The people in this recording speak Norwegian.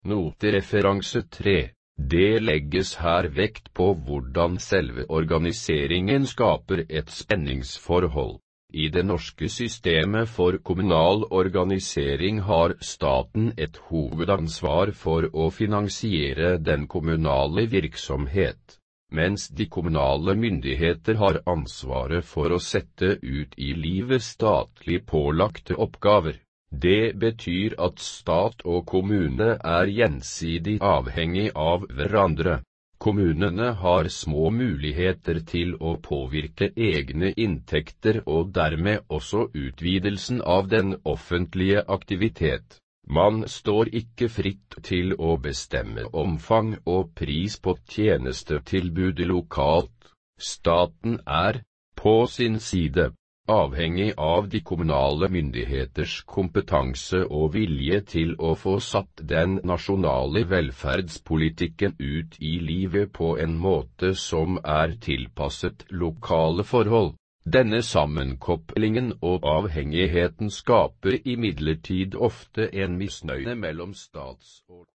Notereferanse 3. Det legges her vekt på hvordan selve organiseringen skaper et spenningsforhold. I det norske systemet for kommunal organisering har staten et hovedansvar for å finansiere den kommunale virksomhet, mens de kommunale myndigheter har ansvaret for å sette ut i livet statlig pålagte oppgaver. Det betyr at stat og kommune er gjensidig avhengig av hverandre. Kommunene har små muligheter til å påvirke egne inntekter og dermed også utvidelsen av den offentlige aktivitet. Man står ikke fritt til å bestemme omfang og pris på tjenestetilbudet lokalt. Staten er, på sin side, avhengig av de kommunale myndigheters kompetanse og vilje til å få satt den nasjonale velferdspolitikken ut i livet på en måte som er tilpasset lokale forhold. Denne sammenkoblingen og avhengigheten skaper imidlertid ofte en misnøye mellom stats- og